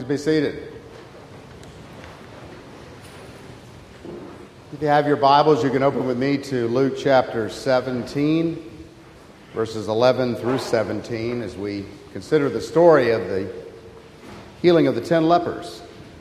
Please be seated. If you have your Bibles, you can open with me to Luke chapter 17, verses 11 through 17, as we consider the story of the healing of the 10 lepers.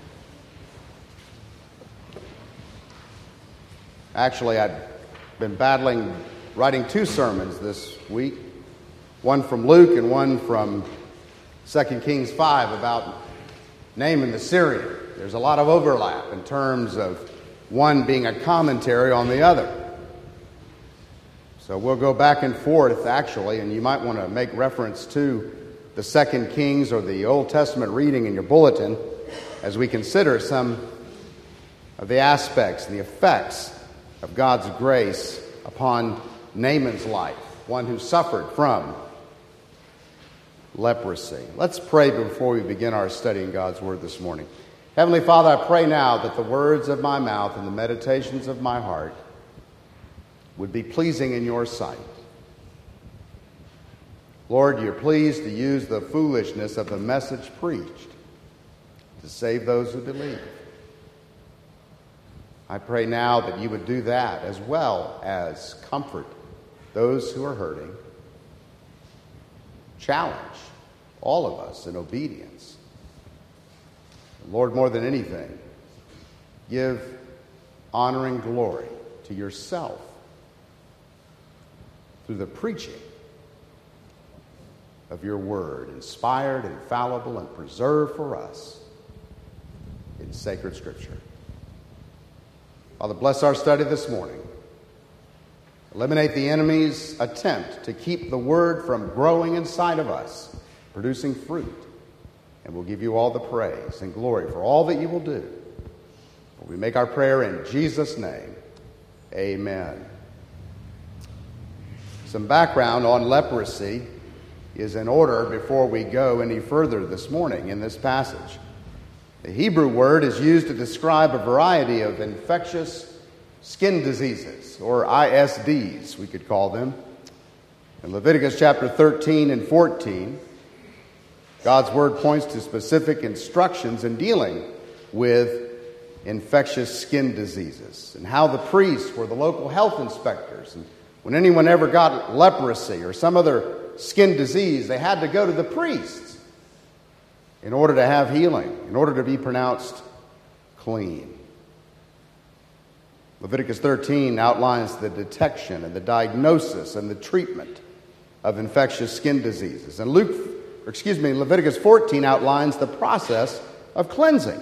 Actually, I'd been writing two sermons this week, one from Luke and one from 2 Kings 5 about Naaman the Syrian. There's a lot of overlap in terms of one being a commentary on the other. So we'll go back and forth, actually, and you might want to make reference to the 2 Kings or the Old Testament reading in your bulletin as we consider some of the aspects and the effects of God's grace upon Naaman's life, one who suffered from leprosy. Let's pray before we begin our study in God's Word this morning. Heavenly Father, I pray now that the words of my mouth and the meditations of my heart would be pleasing in your sight. Lord, you're pleased to use the foolishness of the message preached to save those who believe. I pray now that you would do that as well as comfort those who are hurting. Challenge all of us in obedience. And Lord, more than anything, give honor and glory to yourself through the preaching of your word, inspired, infallible, and preserved for us in sacred Scripture. Father, bless our study this morning. Eliminate the enemy's attempt to keep the word from growing inside of us, producing fruit. And we'll give you all the praise and glory for all that you will do. We make our prayer in Jesus' name. Amen. Some background on leprosy is in order before we go any further this morning in this passage. The Hebrew word is used to describe a variety of infectious skin diseases, or ISDs, we could call them. In Leviticus chapter 13 and 14, God's word points to specific instructions in dealing with infectious skin diseases and how the priests were the local health inspectors. And when anyone ever got leprosy or some other skin disease, they had to go to the priests in order to have healing, in order to be pronounced clean. Leviticus 13 outlines the detection and the diagnosis and the treatment of infectious skin diseases. And Leviticus 14 outlines the process of cleansing.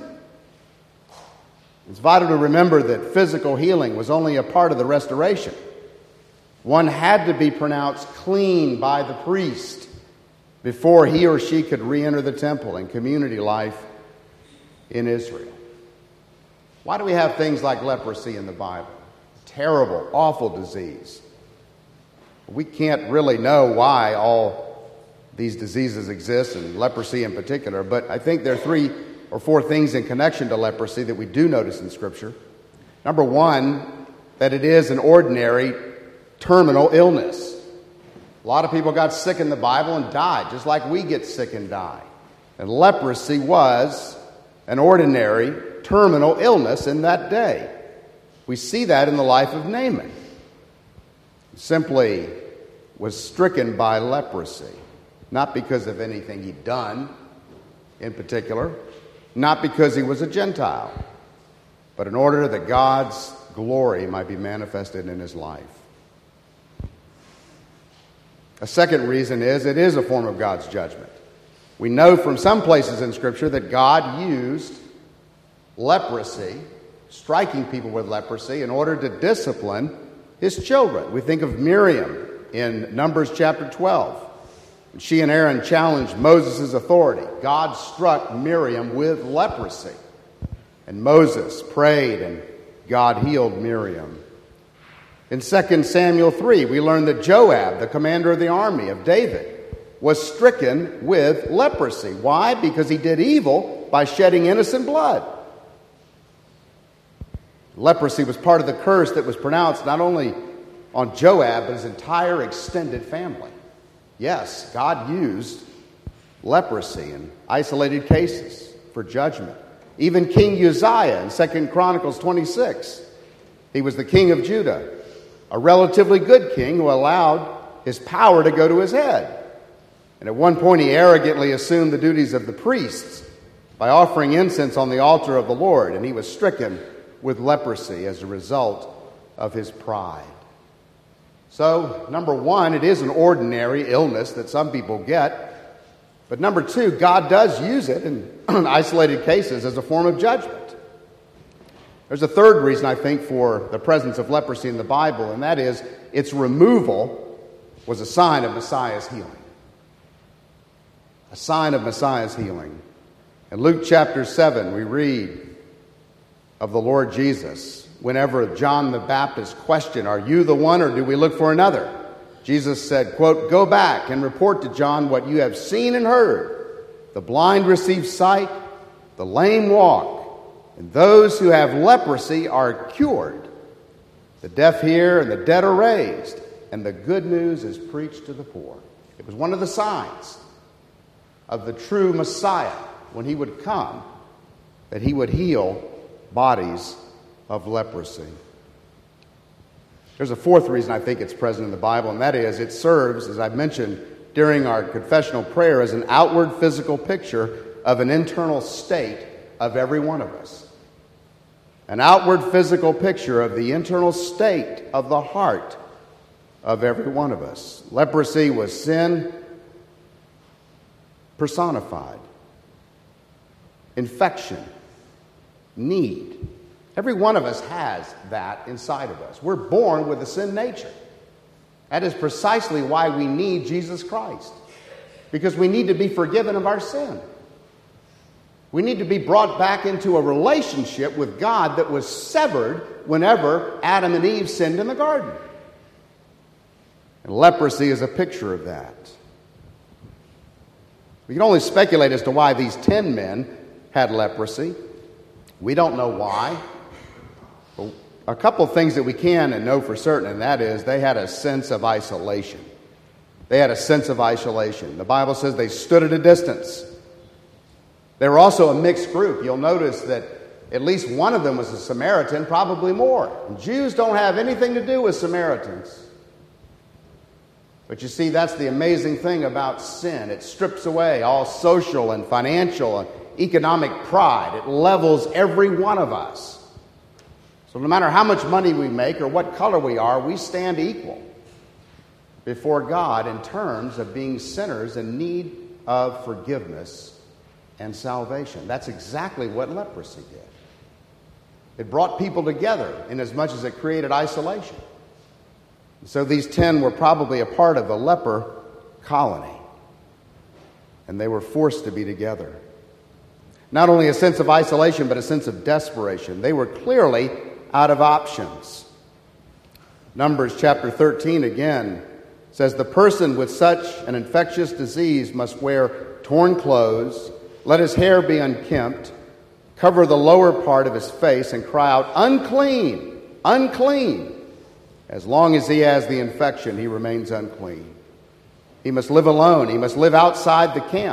It's vital to remember that physical healing was only a part of the restoration. One had to be pronounced clean by the priest before he or she could re-enter the temple and community life in Israel. Why do we have things like leprosy in the Bible? Terrible, awful disease. We can't really know why all these diseases exist, and leprosy in particular, but I think there are 3 or 4 things in connection to leprosy that we do notice in Scripture. Number one, that it is an ordinary terminal illness. A lot of people got sick in the Bible and died, just like we get sick and die. And leprosy was an ordinary terminal illness in that day. We see that in the life of Naaman. He simply was stricken by leprosy, not because of anything he'd done in particular, not because he was a Gentile, but in order that God's glory might be manifested in his life. A second reason is it is a form of God's judgment. We know from some places in Scripture that God used leprosy, striking people with leprosy, in order to discipline his children. We think of Miriam in Numbers chapter 12. When she and Aaron challenged Moses' authority, God struck Miriam with leprosy. And Moses prayed and God healed Miriam. In 2 Samuel 3, we learn that Joab, the commander of the army of David, was stricken with leprosy. Why? Because he did evil by shedding innocent blood. Leprosy was part of the curse that was pronounced not only on Joab, but his entire extended family. Yes, God used leprosy in isolated cases. for judgment. Even King Uzziah in 2 Chronicles 26. He was the king of Judah, a relatively good king who allowed his power to go to his head. And at one point he arrogantly assumed the duties of the priests by offering incense on the altar of the Lord, and he was stricken with leprosy as a result of his pride. So, number one, it is an ordinary illness that some people get. But number two, God does use it in isolated cases as a form of judgment. There's a third reason, I think, for the presence of leprosy in the Bible, and that is its removal was a sign of Messiah's healing. A sign of Messiah's healing. In Luke chapter 7, we read of the Lord Jesus. Whenever John the Baptist questioned, "Are you the one, or do we look for another?" Jesus said, quote, "Go back and report to John what you have seen and heard. The blind receive sight, the lame walk, and those who have leprosy are cured. The deaf hear, and the dead are raised, and the good news is preached to the poor." It was one of the signs of the true Messiah when he would come, that he would heal bodies of leprosy. There's a fourth reason I think it's present in the Bible, and that is it serves, as I mentioned during our confessional prayer, as an outward physical picture of an internal state of every one of us. An outward physical picture of the internal state of the heart of every one of us. Leprosy was sin personified. Infection, need. Every one of us has that inside of us. We're born with a sin nature. That is precisely why we need Jesus Christ. Because we need to be forgiven of our sin. We need to be brought back into a relationship with God that was severed whenever Adam and Eve sinned in the garden. And leprosy is a picture of that. We can only speculate as to why these 10 men had leprosy. We don't know why. But a couple of things that we can and know for certain, and that is they had a sense of isolation. They had a sense of isolation. The Bible says they stood at a distance. They were also a mixed group. You'll notice that at least one of them was a Samaritan, probably more. And Jews don't have anything to do with Samaritans. But you see, that's the amazing thing about sin. It strips away all social and financial and economic pride. It levels every one of us. So no matter how much money we make or what color we are, we stand equal before God in terms of being sinners in need of forgiveness and salvation. That's exactly what leprosy did. It brought people together in as much as it created isolation. So these 10 were probably a part of a leper colony, and they were forced to be together. Not only a sense of isolation, but a sense of desperation. They were clearly out of options. Numbers chapter 13 again says, "The person with such an infectious disease must wear torn clothes, let his hair be unkempt, cover the lower part of his face, and cry out, 'Unclean, unclean!' As long as he has the infection, he remains unclean. He must live alone. He must live outside the camp."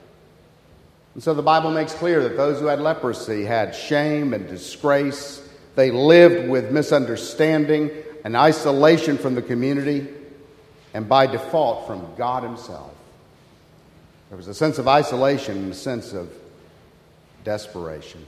And so the Bible makes clear that those who had leprosy had shame and disgrace. They lived with misunderstanding and isolation from the community, and by default from God himself. There was a sense of isolation and a sense of desperation.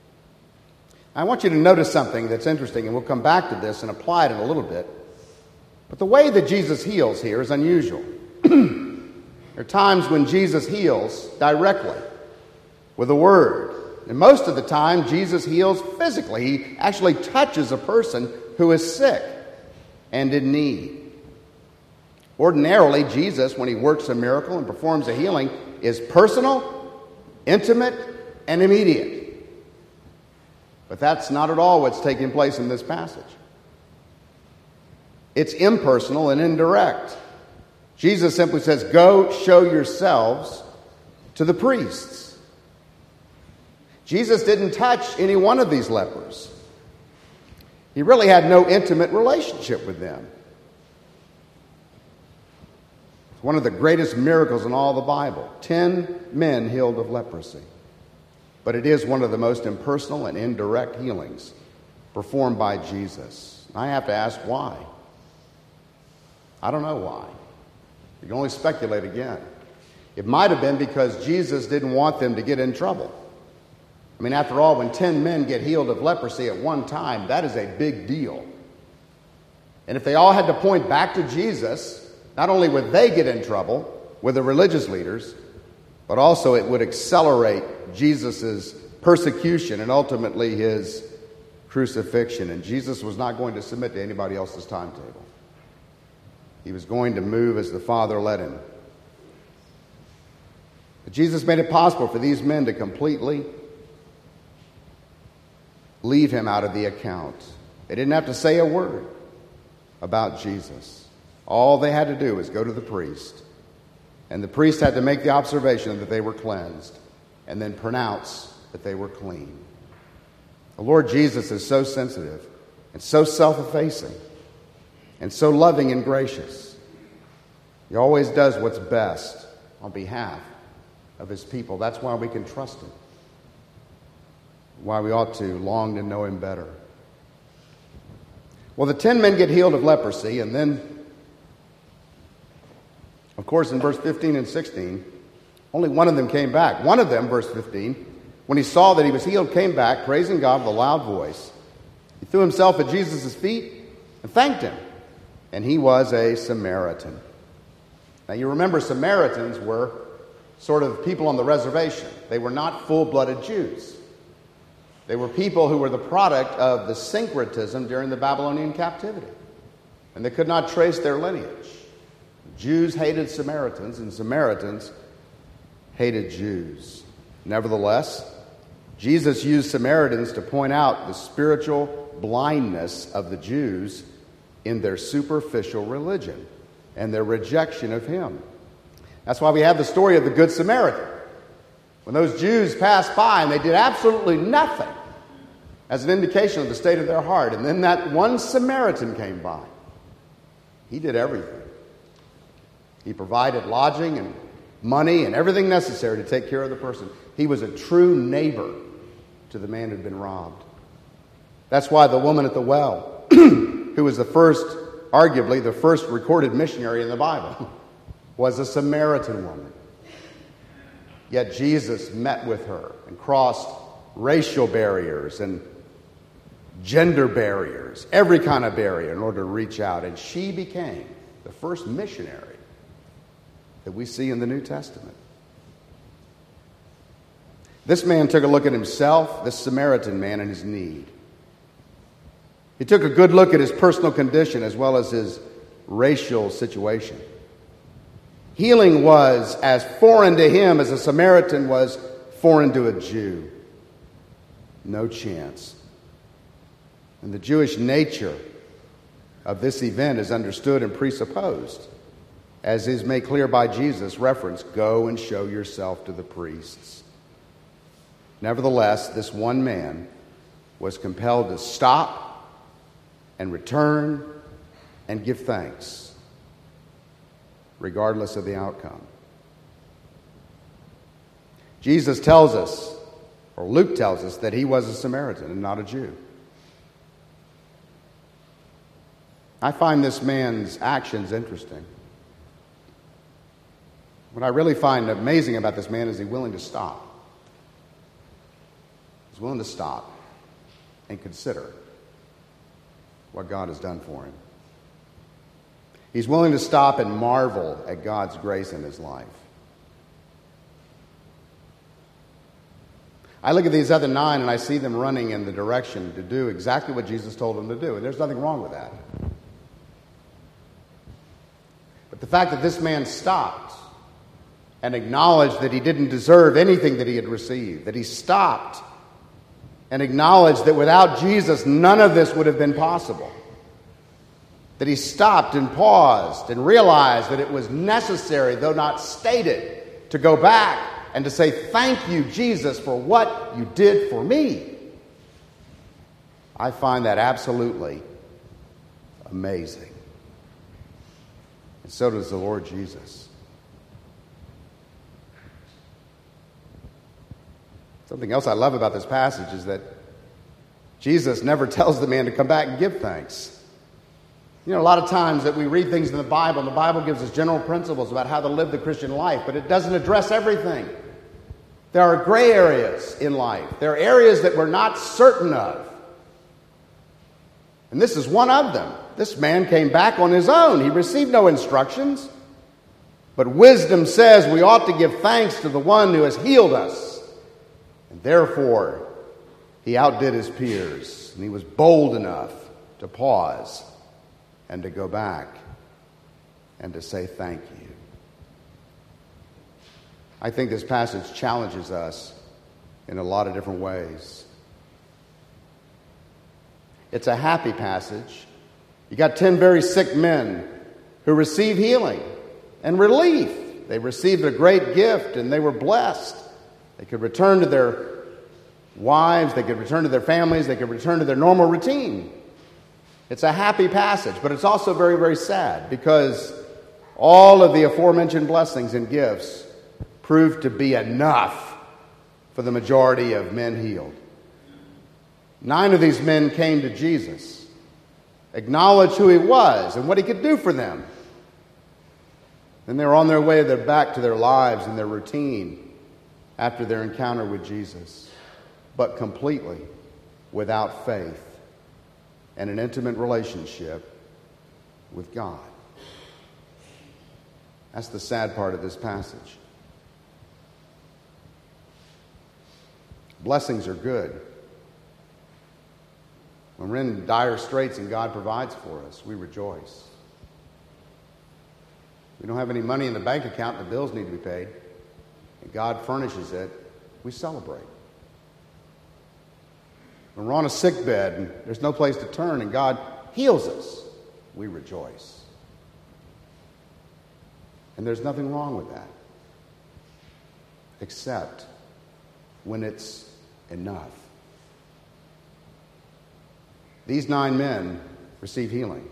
I want you to notice something that's interesting, and we'll come back to this and apply it in a little bit. But the way that Jesus heals here is unusual. There are times when Jesus heals directly with a word. And most of the time, Jesus heals physically. He actually touches a person who is sick and in need. Ordinarily, Jesus, when he works a miracle and performs a healing, is personal, intimate, and immediate. But that's not at all what's taking place in this passage. It's impersonal and indirect. Jesus simply says, "Go show yourselves to the priests." Jesus didn't touch any one of these lepers. He really had no intimate relationship with them. It's one of the greatest miracles in all the Bible. 10 men healed of leprosy. but it is one of the most impersonal and indirect healings performed by Jesus. I have to ask why. I don't know why. You can only speculate again. It might have been because Jesus didn't want them to get in trouble. I mean, after all, when 10 men get healed of leprosy at one time, that is a big deal. And if they all had to point back to Jesus, not only would they get in trouble with the religious leaders, but also it would accelerate Jesus' persecution and ultimately his crucifixion. And Jesus was not going to submit to anybody else's timetable. He was going to move as the Father led him. But Jesus made it possible for these men to completely leave him out of the account. They didn't have to say a word about Jesus. All they had to do was go to the priest. And the priest had to make the observation that they were cleansed and then pronounce that they were clean. The Lord Jesus is so sensitive and so self-effacing and so loving and gracious. He always does what's best on behalf of his people. That's why we can trust him. Why we ought to long to know him better. Well, the 10 men get healed of leprosy, and then, of course, in verse 15 and 16, only one of them came back. One of them, verse 15, when he saw that he was healed, came back, praising God with a loud voice. He threw himself at Jesus' feet and thanked him. And he was a Samaritan. Now, you remember Samaritans were sort of people on the reservation. They were not full-blooded Jews. They were people who were the product of the syncretism during the Babylonian captivity. And they could not trace their lineage. Jews hated Samaritans, and Samaritans hated Jews. Nevertheless, Jesus used Samaritans to point out the spiritual blindness of the Jews in their superficial religion and their rejection of him. That's why we have the story of the Good Samaritan. When those Jews passed by and they did absolutely nothing as an indication of the state of their heart, and then that one Samaritan came by. He did everything. He provided lodging and money and everything necessary to take care of the person. He was a true neighbor to the man who'd been robbed. That's why the woman at the well, who was arguably the first recorded missionary in the Bible, was a Samaritan woman. Yet Jesus met with her and crossed racial barriers and gender barriers, every kind of barrier in order to reach out. And she became the first missionary that we see in the New Testament. This man took a look at himself, this Samaritan man, and his need. He took a good look at his personal condition as well as his racial situation. Healing was as foreign to him as a Samaritan was foreign to a Jew. No chance. And the Jewish nature of this event is understood and presupposed, as is made clear by Jesus' reference, go and show yourself to the priests. Nevertheless, this one man was compelled to stop and return and give thanks, regardless of the outcome. Jesus tells us, or Luke tells us, that he was a Samaritan and not a Jew. I find this man's actions interesting. What I really find amazing about this man is he's willing to stop. He's willing to stop and consider what God has done for him. He's willing to stop and marvel at God's grace in his life. I look at these other 9 and I see them running in the direction to do exactly what Jesus told them to do, and there's nothing wrong with that. But the fact that this man stopped and acknowledged that he didn't deserve anything that he had received, that he stopped and acknowledged that without Jesus none of this would have been possible, that he stopped and paused and realized that it was necessary, though not stated, to go back and to say, thank you, Jesus, for what you did for me. I find that absolutely amazing. And so does the Lord Jesus. Something else I love about this passage is that Jesus never tells the man to come back and give thanks. You know, a lot of times that we read things in the Bible, and the Bible gives us general principles about how to live the Christian life, but it doesn't address everything. There are gray areas in life. There are areas that we're not certain of. And this is one of them. This man came back on his own. He received no instructions. But wisdom says we ought to give thanks to the one who has healed us. And therefore, he outdid his peers, and he was bold enough to pause and to go back and to say thank you. I think this passage challenges us in a lot of different ways. It's a happy passage. You got 10 very sick men who receive healing and relief. They received a great gift and they were blessed. They could return to their wives, they could return to their families, they could return to their normal routine. It's a happy passage, but it's also very, very sad because all of the aforementioned blessings and gifts proved to be enough for the majority of men healed. 9 of these men came to Jesus, acknowledged who he was and what he could do for them. Then they were on their way back to their lives and their routine after their encounter with Jesus, but completely without faith and an intimate relationship with God. That's the sad part of this passage. Blessings are good. When we're in dire straits and God provides for us, we rejoice. We don't have any money in the bank account, the bills need to be paid, and God furnishes it, we celebrate. When we're on a sick bed and there's no place to turn and God heals us, we rejoice. And there's nothing wrong with that, except when it's enough. These 9 men receive healing.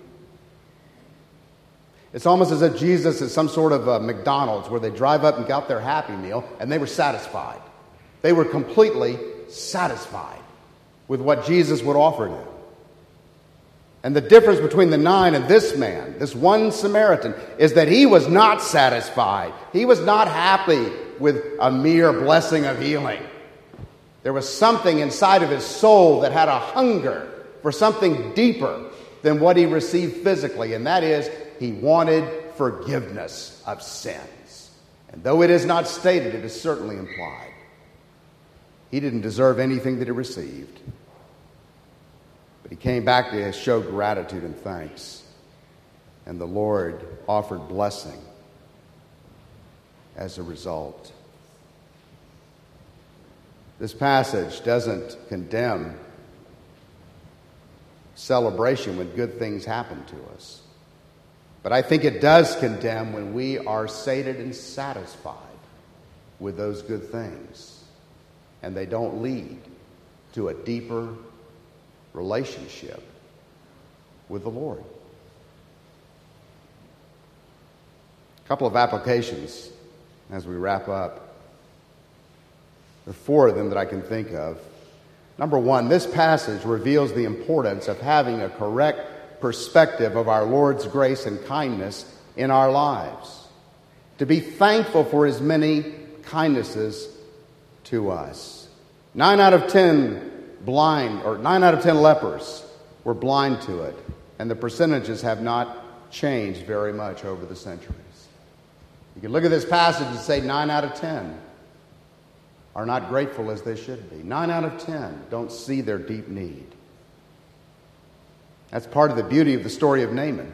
It's almost as if Jesus is some sort of a McDonald's where they drive up and got their Happy Meal and they were satisfied. They were completely satisfied with what Jesus would offer them. And the difference between the 9 and this man, this one Samaritan, is that he was not satisfied. He was not happy with a mere blessing of healing. There was something inside of his soul that had a hunger for something deeper than what he received physically, and that is, he wanted forgiveness of sins. And though it is not stated, it is certainly implied. He didn't deserve anything that he received. But he came back to show gratitude and thanks. And the Lord offered blessing as a result. This passage doesn't condemn celebration when good things happen to us. But I think it does condemn when we are sated and satisfied with those good things and they don't lead to a deeper relationship with the Lord. A couple of applications as we wrap up. There are 4 of them that I can think of. Number 1, this passage reveals the importance of having a correct perspective of our Lord's grace and kindness in our lives. To be thankful for his many kindnesses to us. 9 out of 10 lepers were blind to it, and the percentages have not changed very much over the centuries. You can look at this passage and say 9 out of 10 are not grateful as they should be. 9 out of 10 don't see their deep need. That's part of the beauty of the story of Naaman.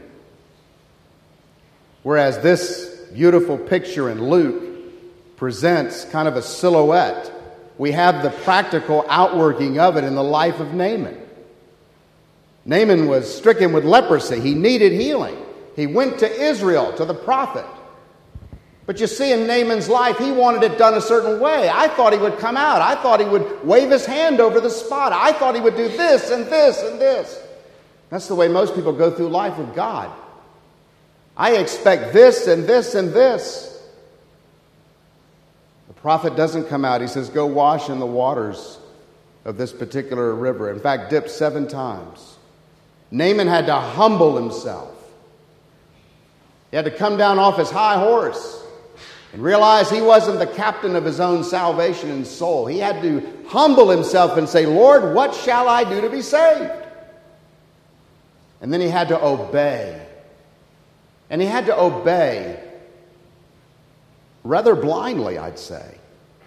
Whereas this beautiful picture in Luke presents kind of a silhouette, we have the practical outworking of it in the life of Naaman. Naaman was stricken with leprosy. He needed healing. He went to Israel, to the prophet. But you see, in Naaman's life, he wanted it done a certain way. I thought he would come out. I thought he would wave his hand over the spot. I thought he would do this and this and this. That's the way most people go through life with God. I expect this and this and this. The prophet doesn't come out. He says, go wash in the waters of this particular river. In fact, dip 7 times. Naaman had to humble himself. He had to come down off his high horse and realize he wasn't the captain of his own salvation and soul. He had to humble himself and say, Lord, what shall I do to be saved? And then he had to obey. And he had to obey rather blindly, I'd say.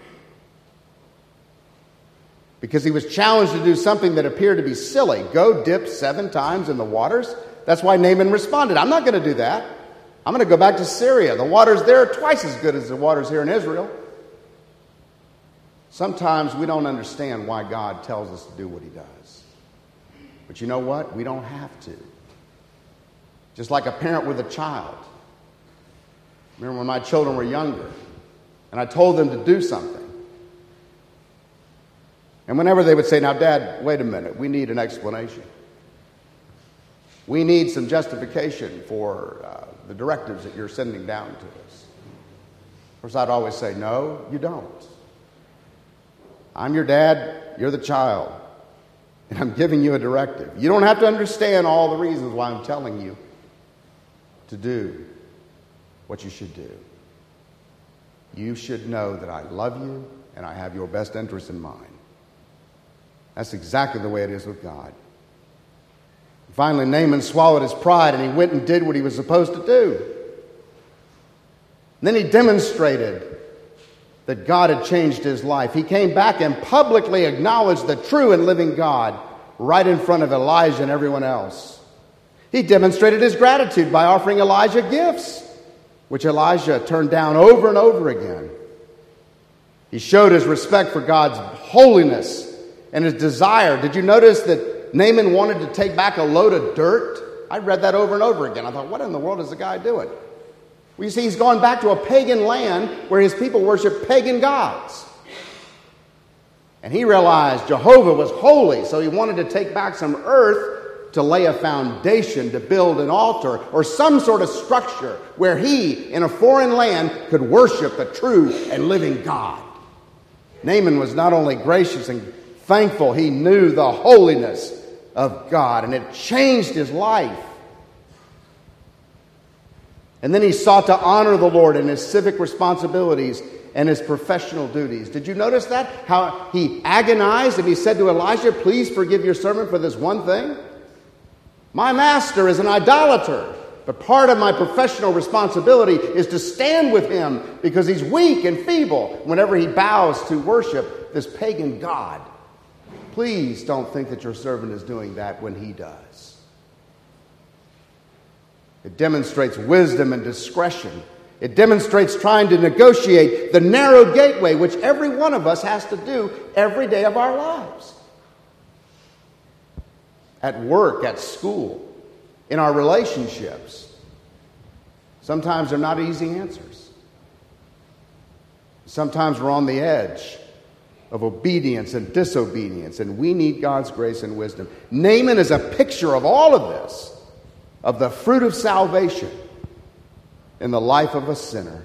Because he was challenged to do something that appeared to be silly. Go dip 7 times in the waters. That's why Naaman responded, I'm not going to do that. I'm going to go back to Syria. The waters there are twice as good as the waters here in Israel. Sometimes we don't understand why God tells us to do what he does. But you know what? We don't have to. Just like a parent with a child. Remember when my children were younger and I told them to do something. And whenever they would say, now, Dad, wait a minute, we need an explanation. We need some justification for the directives that you're sending down to us. Of course, I'd always say, no, you don't. I'm your dad, you're the child, and I'm giving you a directive. You don't have to understand all the reasons why I'm telling you to do what you should do. You should know that I love you and I have your best interest in mind. That's exactly the way it is with God. Finally, Naaman swallowed his pride and he went and did what he was supposed to do. And then he demonstrated that God had changed his life. He came back and publicly acknowledged the true and living God right in front of Elijah and everyone else. He demonstrated his gratitude by offering Elijah gifts, which Elijah turned down over and over again. He showed his respect for God's holiness and his desire. Did you notice that Naaman wanted to take back a load of dirt? I read that over and over again. I thought, what in the world is the guy doing? Well, you see, he's gone back to a pagan land where his people worship pagan gods. And he realized Jehovah was holy, so he wanted to take back some earth to lay a foundation, to build an altar, or some sort of structure where he, in a foreign land, could worship the true and living God. Naaman was not only gracious and thankful, he knew the holiness of God, and it changed his life. And then he sought to honor the Lord in his civic responsibilities and his professional duties. Did you notice that? How he agonized and he said to Elijah, please forgive your servant for this one thing. My master is an idolater, but part of my professional responsibility is to stand with him because he's weak and feeble whenever he bows to worship this pagan god. Please don't think that your servant is doing that when he does. It demonstrates wisdom and discretion. It demonstrates trying to negotiate the narrow gateway, which every one of us has to do every day of our lives. At work, at school, in our relationships. Sometimes they're not easy answers. Sometimes we're on the edge of obedience and disobedience, and we need God's grace and wisdom. Naaman is a picture of all of this, of the fruit of salvation in the life of a sinner.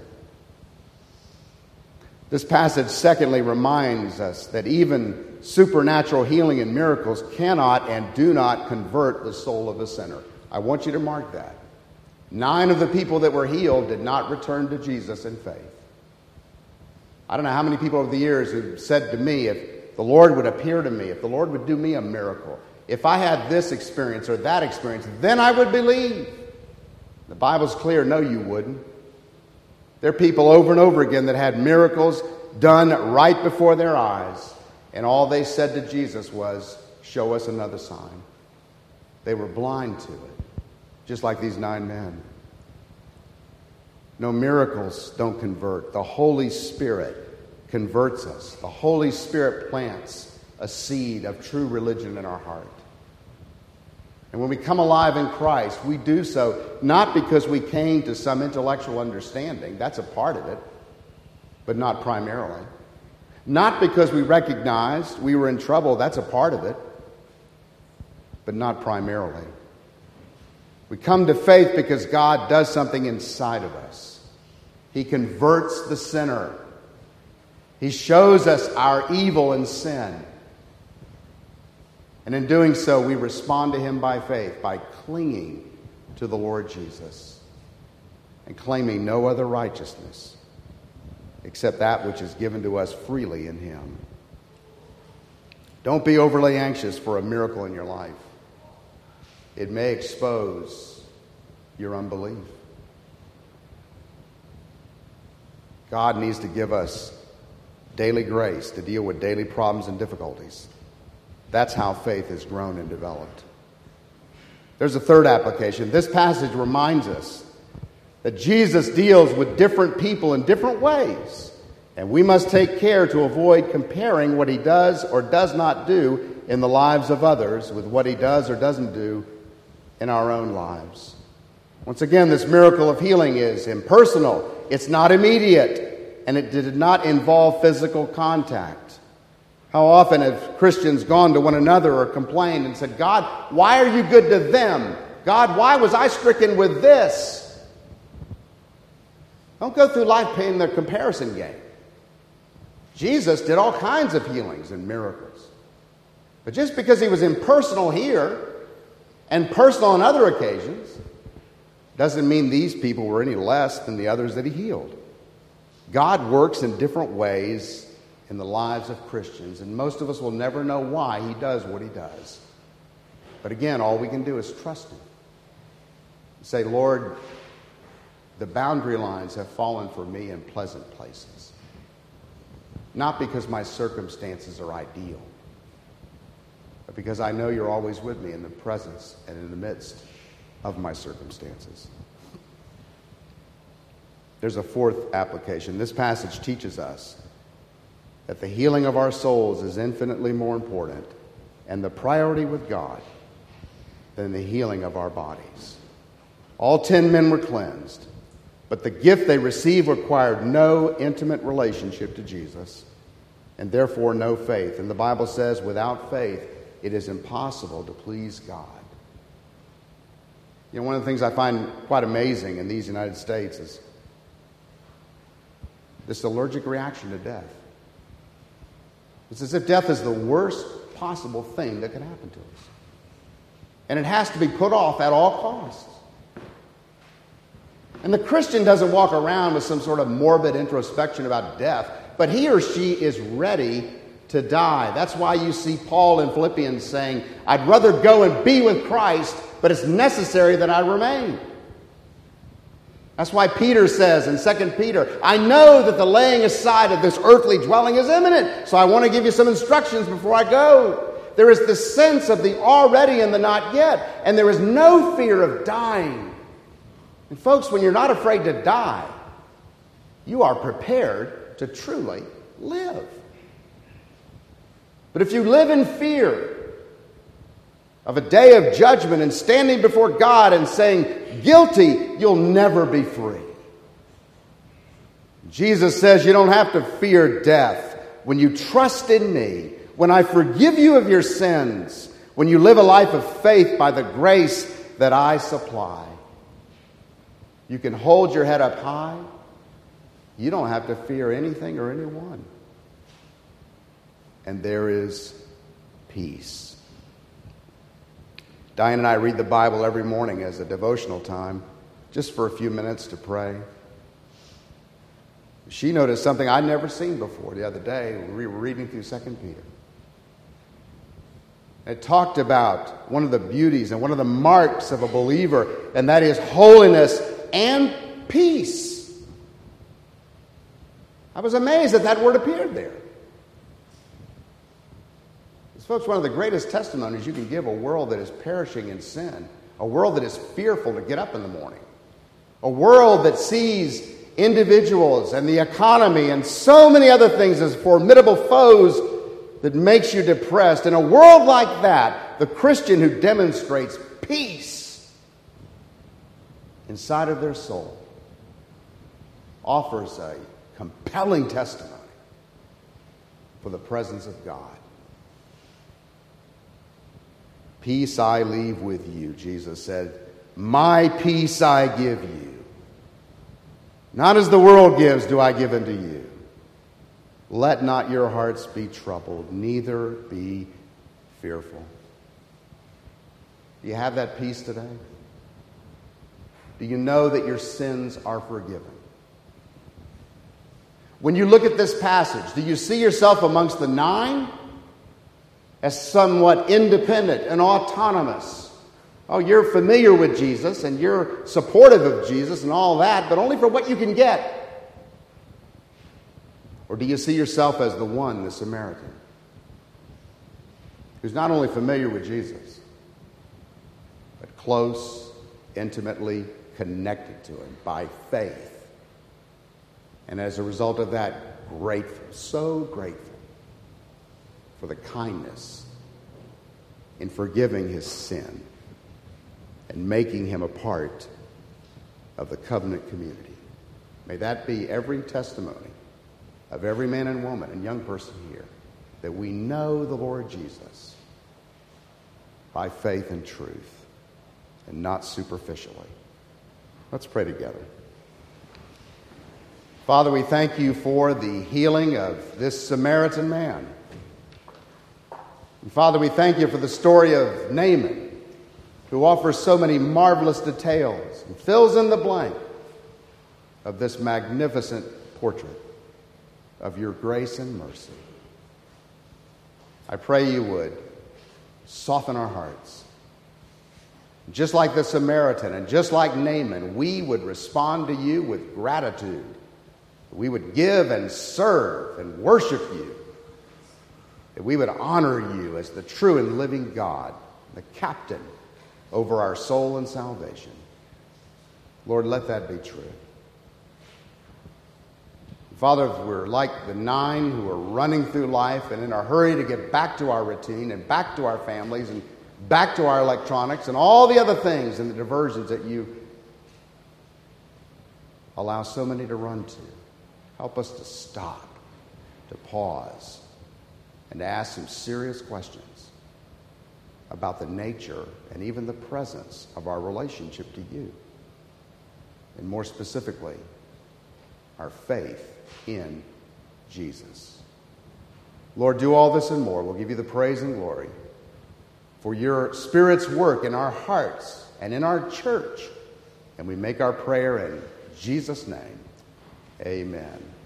This passage, secondly, reminds us that even supernatural healing and miracles cannot and do not convert the soul of a sinner. I want you to mark that. 9 of the people that were healed did not return to Jesus in faith. I don't know how many people over the years who said to me, if the Lord would appear to me, if the Lord would do me a miracle, if I had this experience or that experience, then I would believe. The Bible's clear, no, you wouldn't. There are people over and over again that had miracles done right before their eyes, and all they said to Jesus was, show us another sign. They were blind to it, just like these 9 men. No, miracles don't convert. The Holy Spirit converts us. The Holy Spirit plants a seed of true religion in our heart. And when we come alive in Christ, we do so not because we came to some intellectual understanding. That's a part of it, but not primarily. Not because we recognized we were in trouble. That's a part of it, but not primarily. We come to faith because God does something inside of us. He converts the sinner. He shows us our evil and sin. And in doing so, we respond to him by faith, by clinging to the Lord Jesus and claiming no other righteousness except that which is given to us freely in him. Don't be overly anxious for a miracle in your life. It may expose your unbelief. God needs to give us daily grace to deal with daily problems and difficulties. That's how faith has grown and developed. There's a third application. This passage reminds us that Jesus deals with different people in different ways, and we must take care to avoid comparing what he does or does not do in the lives of others with what he does or doesn't do in our own lives. Once again, this miracle of healing is impersonal. It's not immediate, and it did not involve physical contact. How often have Christians gone to one another or complained and said, God, why are you good to them? God, why was I stricken with this? Don't go through life playing the comparison game. Jesus did all kinds of healings and miracles. But just because he was impersonal here and personal on other occasions doesn't mean these people were any less than the others that he healed. God works in different ways in the lives of Christians, and most of us will never know why he does what he does. But again, all we can do is trust him. Say, Lord, the boundary lines have fallen for me in pleasant places. Not because my circumstances are ideal, but because I know you're always with me in the presence and in the midst of my circumstances. There's a fourth application. This passage teaches us that the healing of our souls is infinitely more important and the priority with God than the healing of our bodies. All 10 men were cleansed, but the gift they received required no intimate relationship to Jesus and therefore no faith. And the Bible says, without faith, it is impossible to please God. You know, one of the things I find quite amazing in these United States is this allergic reaction to death. It's as if death is the worst possible thing that can happen to us. And it has to be put off at all costs. And the Christian doesn't walk around with some sort of morbid introspection about death, but he or she is ready to die. That's why you see Paul in Philippians saying, I'd rather go and be with Christ, but it's necessary that I remain. That's why Peter says in 2 Peter, I know that the laying aside of this earthly dwelling is imminent, so I want to give you some instructions before I go. There is this sense of the already and the not yet, and there is no fear of dying. And folks, when you're not afraid to die, you are prepared to truly live. But if you live in fear of a day of judgment and standing before God and saying, guilty, you'll never be free. Jesus says you don't have to fear death when you trust in me, when I forgive you of your sins, when you live a life of faith by the grace that I supply. You can hold your head up high. You don't have to fear anything or anyone. And there is peace. Diane and I read the Bible every morning as a devotional time, just for a few minutes to pray. She noticed something I'd never seen before the other day when we were reading through 2 Peter. It talked about one of the beauties and one of the marks of a believer, and that is holiness and peace. I was amazed that that word appeared there. Folks, one of the greatest testimonies you can give a world that is perishing in sin, a world that is fearful to get up in the morning, a world that sees individuals and the economy and so many other things as formidable foes that makes you depressed. In a world like that, the Christian who demonstrates peace inside of their soul offers a compelling testimony for the presence of God. Peace I leave with you, Jesus said. My peace I give you. Not as the world gives do I give unto you. Let not your hearts be troubled, neither be fearful. Do you have that peace today? Do you know that your sins are forgiven? When you look at this passage, do you see yourself amongst the 9 as somewhat independent and autonomous? Oh, you're familiar with Jesus and you're supportive of Jesus and all that, but only for what you can get. Or do you see yourself as the one, the Samaritan, who's not only familiar with Jesus, but close, intimately connected to him by faith? And as a result of that, grateful, so grateful for the kindness in forgiving his sin and making him a part of the covenant community. May that be every testimony of every man and woman and young person here, that we know the Lord Jesus by faith and truth and not superficially. Let's pray together. Father, we thank you for the healing of this Samaritan man. And Father, we thank you for the story of Naaman, who offers so many marvelous details and fills in the blank of this magnificent portrait of your grace and mercy. I pray you would soften our hearts. Just like the Samaritan and just like Naaman, we would respond to you with gratitude. We would give and serve and worship you. That we would honor you as the true and living God, the captain over our soul and salvation. Lord, let that be true. Father, if we're like the 9 who are running through life and in a hurry to get back to our routine and back to our families and back to our electronics and all the other things and the diversions that you allow so many to run to, help us to stop, to pause, and to ask some serious questions about the nature and even the presence of our relationship to you. And more specifically, our faith in Jesus. Lord, do all this and more. We'll give you the praise and glory for your Spirit's work in our hearts and in our church. And we make our prayer in Jesus' name. Amen.